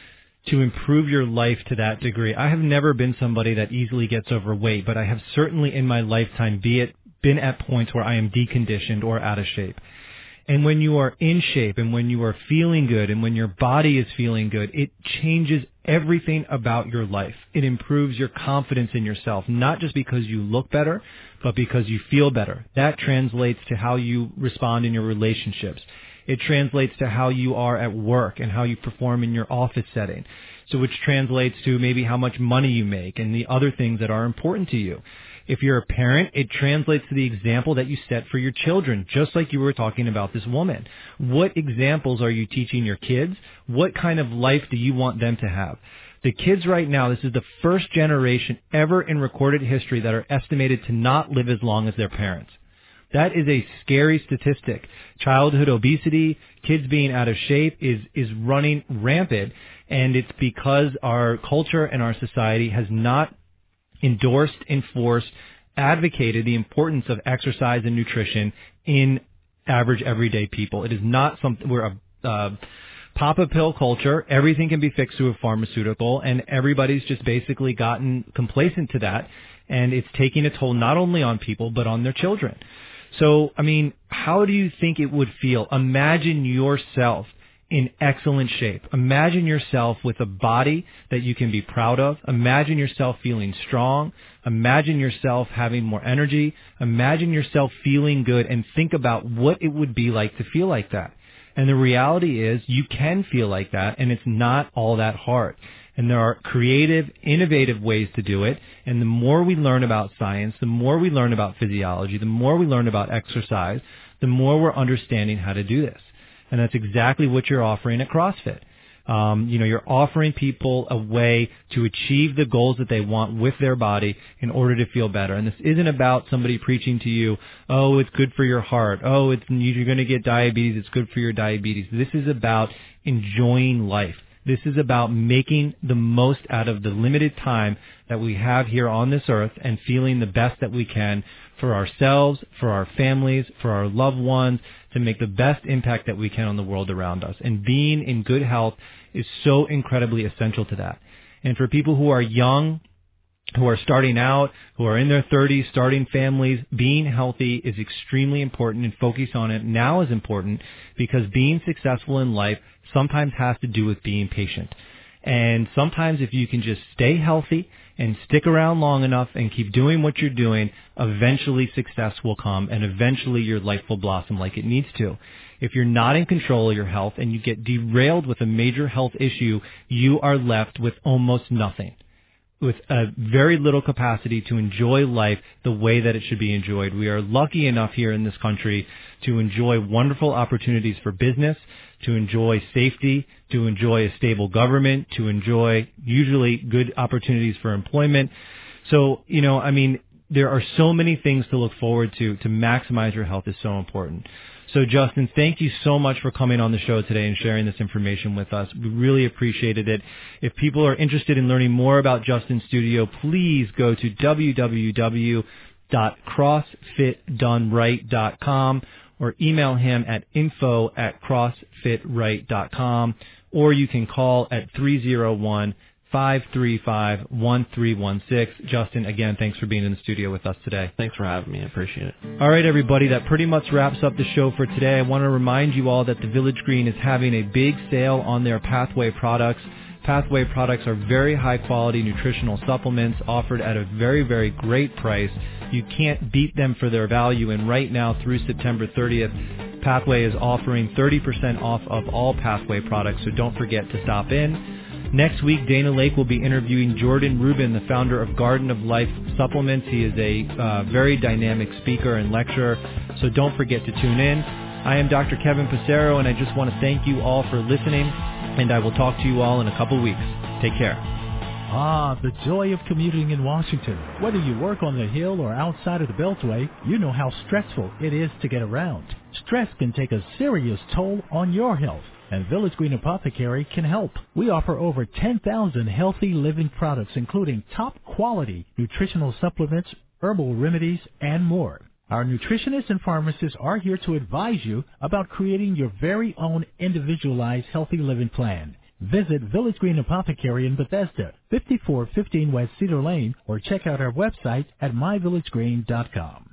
to improve your life to that degree. I have never been somebody that easily gets overweight, but I have certainly in my lifetime been at points where I am deconditioned or out of shape. And when you are in shape and when you are feeling good and when your body is feeling good, it changes everything about your life. It improves your confidence in yourself, not just because you look better, but because you feel better. That translates to how you respond in your relationships. It translates to how you are at work and how you perform in your office setting. So which translates to maybe how much money you make and the other things that are important to you. If you're a parent, it translates to the example that you set for your children, just like you were talking about this woman. What examples are you teaching your kids? What kind of life do you want them to have? The kids right now, this is the first generation ever in recorded history that are estimated to not live as long as their parents. That is a scary statistic. Childhood obesity, kids being out of shape is running rampant, and it's because our culture and our society has not endorsed, enforced, advocated the importance of exercise and nutrition in average everyday people. It is not something, we're a pop a pill culture. Everything can be fixed through a pharmaceutical, and everybody's just basically gotten complacent to that, and it's taking a toll not only on people but on their children. So, I mean, how do you think it would feel? Imagine yourself in excellent shape. Imagine yourself with a body that you can be proud of. Imagine yourself feeling strong. Imagine yourself having more energy. Imagine yourself feeling good, and think about what it would be like to feel like that. And the reality is you can feel like that, and it's not all that hard. And there are creative, innovative ways to do it. And the more we learn about science, the more we learn about physiology, the more we learn about exercise, the more we're understanding how to do this. And that's exactly what you're offering at CrossFit. You're offering people a way to achieve the goals that they want with their body in order to feel better. And this isn't about somebody preaching to you, oh, it's good for your heart. Oh, you're going to get diabetes. It's good for your diabetes. This is about enjoying life. This is about making the most out of the limited time that we have here on this earth and feeling the best that we can for ourselves, for our families, for our loved ones, to make the best impact that we can on the world around us. And being in good health is so incredibly essential to that. And for people who are young, who are starting out, who are in their 30s, starting families, being healthy is extremely important, and focus on it now is important, because being successful in life sometimes has to do with being patient. And sometimes if you can just stay healthy and stick around long enough and keep doing what you're doing, eventually success will come, and eventually your life will blossom like it needs to. If you're not in control of your health and you get derailed with a major health issue, you are left with almost nothing, with a very little capacity to enjoy life the way that it should be enjoyed. We are lucky enough here in this country to enjoy wonderful opportunities for business, to enjoy safety, to enjoy a stable government, to enjoy usually good opportunities for employment. So, there are so many things to look forward to maximize your health is so important. So, Justin, thank you so much for coming on the show today and sharing this information with us. We really appreciated it. If people are interested in learning more about Justin's studio, please go to www.crossfitdoneright.com or email him at info@crossfitright.com, or you can call at 301-535-1316. Justin, again, thanks for being in the studio with us today. Thanks for having me. I appreciate it. All right, everybody, that pretty much wraps up the show for today. I want to remind you all that the Village Green is having a big sale on their Pathway products. Pathway products are very high-quality nutritional supplements offered at a very, very great price. You can't beat them for their value, and right now through September 30th, Pathway is offering 30% off of all Pathway products, so don't forget to stop in. Next week, Dana Lake will be interviewing Jordan Rubin, the founder of Garden of Life Supplements. He is a very dynamic speaker and lecturer, so don't forget to tune in. I am Dr. Kevin Passero, and I just want to thank you all for listening, and I will talk to you all in a couple weeks. Take care. Ah, the joy of commuting in Washington. Whether you work on the Hill or outside of the Beltway, you know how stressful it is to get around. Stress can take a serious toll on your health, and Village Green Apothecary can help. We offer over 10,000 healthy living products, including top-quality nutritional supplements, herbal remedies, and more. Our nutritionists and pharmacists are here to advise you about creating your very own individualized healthy living plan. Visit Village Green Apothecary in Bethesda, 5415 West Cedar Lane, or check out our website at myvillagegreen.com.